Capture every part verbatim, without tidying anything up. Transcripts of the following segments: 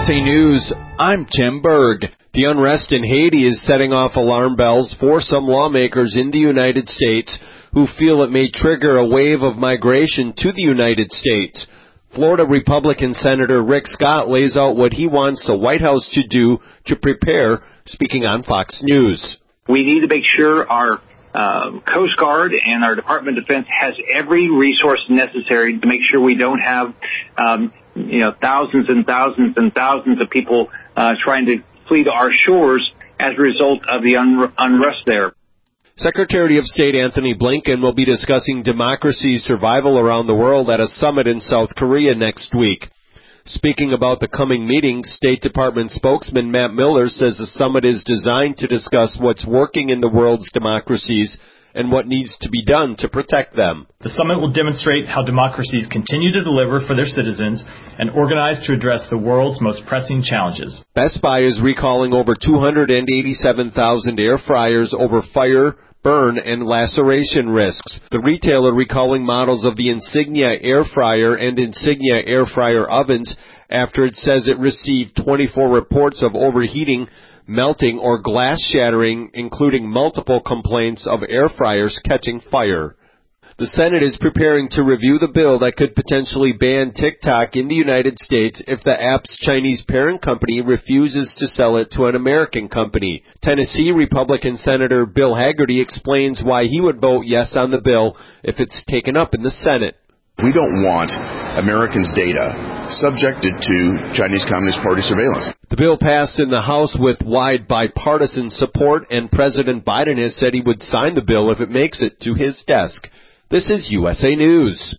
S A News, I'm Tim Berg. The unrest in Haiti is setting off alarm bells for some lawmakers in the United States who feel it may trigger a wave of migration to the United States. Florida Republican Senator Rick Scott lays out what he wants the White House to do to prepare, speaking on Fox News. We need to make sure our uh, Coast Guard and our Department of Defense has every resource necessary to make sure we don't have, um, you know, thousands and thousands and thousands of people uh, trying to flee to our shores as a result of the un- unrest there. Secretary of State Anthony Blinken will be discussing democracy's survival around the world at a summit in South Korea next week. Speaking about the coming meeting, State Department spokesman Matt Miller says the summit is designed to discuss what's working in the world's democracies and what needs to be done to protect them. The summit will demonstrate how democracies continue to deliver for their citizens and organize to address the world's most pressing challenges. Best Buy is recalling over two hundred eighty-seven thousand air fryers over fire, burn, and laceration risks. The retailer recalling models of the Insignia air fryer and Insignia air fryer ovens after it says it received twenty-four reports of overheating, melting, or glass shattering, including multiple complaints of air fryers catching fire. The Senate is preparing to review the bill that could potentially ban TikTok in the United States if the app's Chinese parent company refuses to sell it to an American company. Tennessee Republican Senator Bill Hagerty explains why he would vote yes on the bill if it's taken up in the Senate. We don't want Americans' data subjected to Chinese Communist Party surveillance. The bill passed in the House with wide bipartisan support, and President Biden has said he would sign the bill if it makes it to his desk. This is U S A News.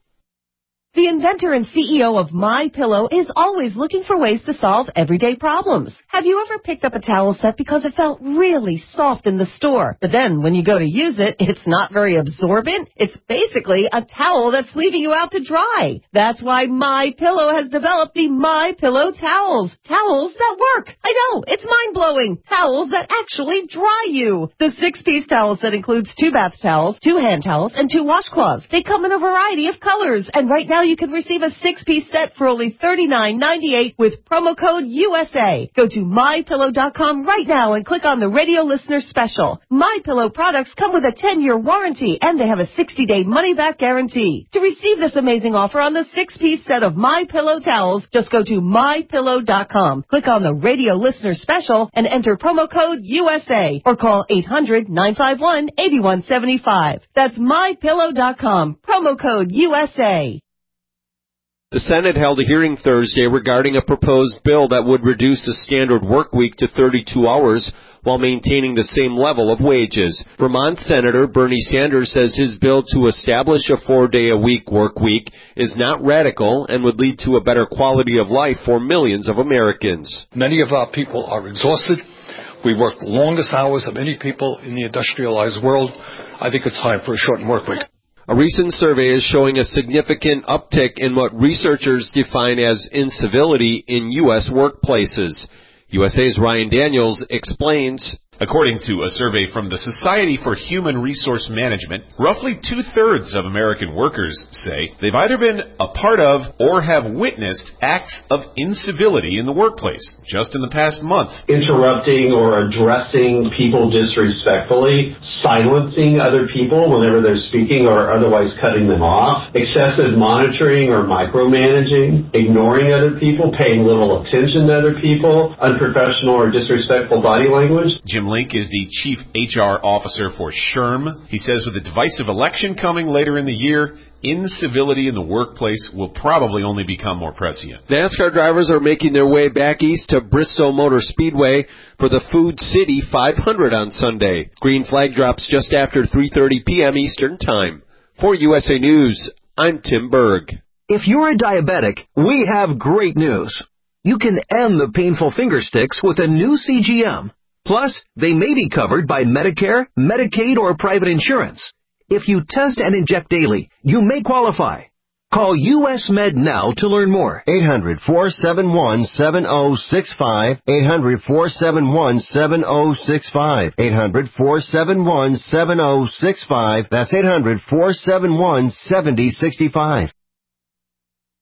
The inventor and C E O of MyPillow is always looking for ways to solve everyday problems. Have you ever picked up a towel set because it felt really soft in the store, but then when you go to use it, it's not very absorbent? It's basically a towel that's leaving you out to dry. That's why MyPillow has developed the MyPillow towels. Towels that work. I know, it's mind-blowing. Towels that actually dry you. The six-piece towel set includes two bath towels, two hand towels, and two washcloths. They come in a variety of colors, and right now you can receive a six-piece set for only thirty-nine ninety-eight with promo code U S A. Go to my pillow dot com right now and click on the radio listener special. MyPillow products come with a ten-year warranty, and they have a sixty-day money-back guarantee. To receive this amazing offer on the six-piece set of MyPillow towels, just go to my pillow dot com, click on the radio listener special, and enter promo code U S A, or call eight hundred nine five one eight one seven five. That's my pillow dot com, promo code U S A. The Senate held a hearing Thursday regarding a proposed bill that would reduce the standard work week to thirty-two hours while maintaining the same level of wages. Vermont Senator Bernie Sanders says his bill to establish a four-day-a-week work week is not radical and would lead to a better quality of life for millions of Americans. Many of our people are exhausted. We work the longest hours of any people in the industrialized world. I think it's time for a shortened work week. A recent survey is showing a significant uptick in what researchers define as incivility in U S workplaces. U S A's Ryan Daniels explains. According to a survey from the Society for Human Resource Management, roughly two-thirds of American workers say they've either been a part of or have witnessed acts of incivility in the workplace just in the past month. Interrupting or addressing people disrespectfully, silencing other people whenever they're speaking or otherwise cutting them off, excessive monitoring or micromanaging, ignoring other people, paying little attention to other people, unprofessional or disrespectful body language. Jim Link is the Chief H R Officer for SHRM. He says with the divisive election coming later in the year, incivility in the workplace will probably only become more prescient. NASCAR drivers are making their way back east to Bristol Motor Speedway for the Food City five hundred on Sunday. Green flag drops just after three thirty p.m. Eastern Time. For U S A News, I'm Tim Berg. If you're a diabetic, we have great news. You can end the painful finger sticks with a new C G M. Plus, they may be covered by Medicare, Medicaid, or private insurance. If you test and inject daily, you may qualify. Call U S Med now to learn more. eight hundred, four seven one, seven oh six five. eight hundred, four seven one, seven oh six five. eight hundred, four seven one, seven oh six five. That's eight hundred, four seven one, seven oh six five.